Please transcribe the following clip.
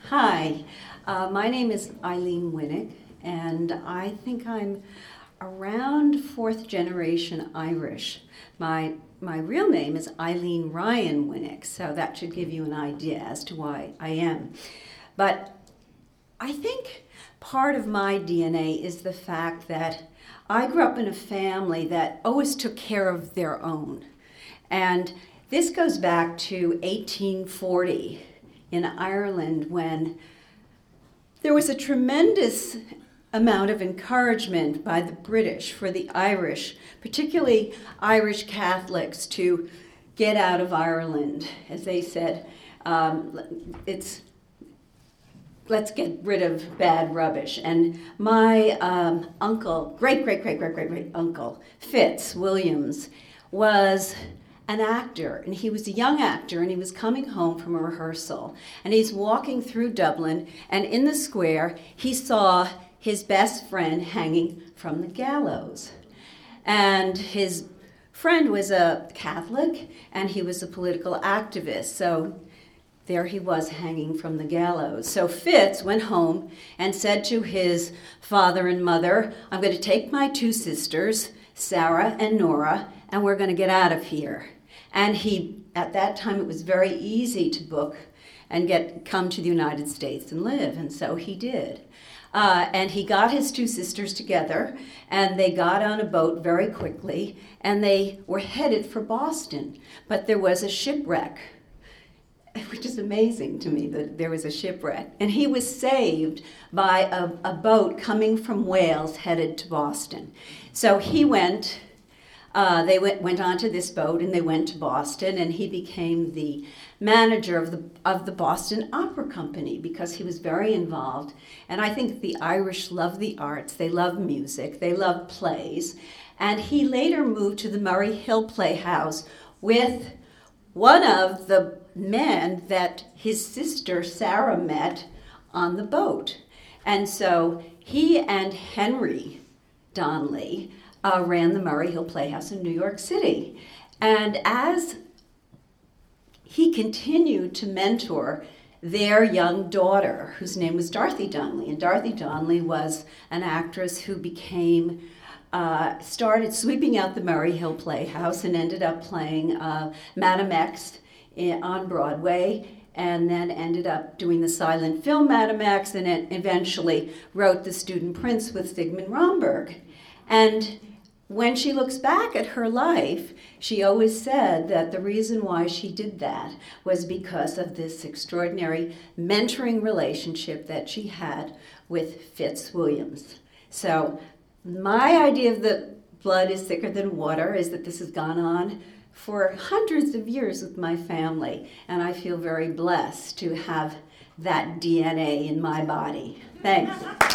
Hi, my name is Eileen Winnick, and I think I'm around fourth generation Irish. My real name is Eileen Ryan Winnick, so that should give you an idea as to why I am. But I think part of my DNA is the fact that I grew up in a family that always took care of their own. And this goes back to 1840 in Ireland, when there was a tremendous amount of encouragement by the British for the Irish, particularly Irish Catholics, to get out of Ireland. As they said, let's get rid of bad rubbish. And my uncle, great uncle, Fitz Williams, was an actor, and he was a young actor, and he was coming home from a rehearsal, and he's walking through Dublin, and in the square he saw his best friend hanging from the gallows. And his friend was a Catholic, and he was a political activist, so there he was hanging from the gallows. So Fitz went home and said to his father and mother, "I'm going to take my two sisters, Sarah and Nora, and we're going to get out of here." And at that time, it was very easy to book and come to the United States and live, and so he did. And he got his two sisters together, and they got on a boat very quickly, and they were headed for Boston. But there was a shipwreck, which is amazing to me that there was a shipwreck. And he was saved by a boat coming from Wales headed to Boston. So he went. They went onto this boat, and they went to Boston, and he became the manager of the Boston Opera Company because he was very involved. And I think the Irish love the arts, they love music, they love plays. And he later moved to the Murray Hill Playhouse with one of the men that his sister Sarah met on the boat. And so he and Henry Donnelly ran the Murray Hill Playhouse in New York City. And as he continued to mentor their young daughter, whose name was Dorothy Donnelly, and Dorothy Donnelly was an actress who started sweeping out the Murray Hill Playhouse and ended up playing Madame X on Broadway, and then ended up doing the silent film Madame X, and eventually wrote The Student Prince with Sigmund Romberg. And when she looks back at her life, she always said that the reason why she did that was because of this extraordinary mentoring relationship that she had with Fitz Williams. So my idea of the blood is thicker than water is that this has gone on for hundreds of years with my family, and I feel very blessed to have that DNA in my body. Thanks.